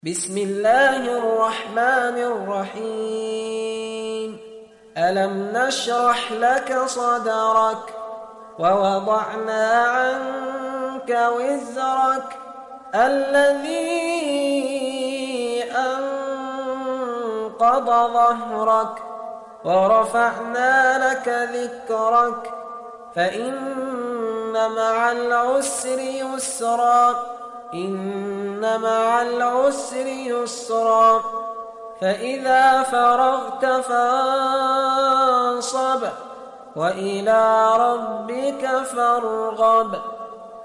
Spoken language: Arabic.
بسم الله الرحمن الرحيم. ألم نشرح لك صدرك ووضعنا عنك وزرك الذي أنقض ظهرك ورفعنا لك ذكرك فإن مع العسر يسرا إن مع العسر يسرا فإذا فرغت فانصب وإلى ربك فارغب.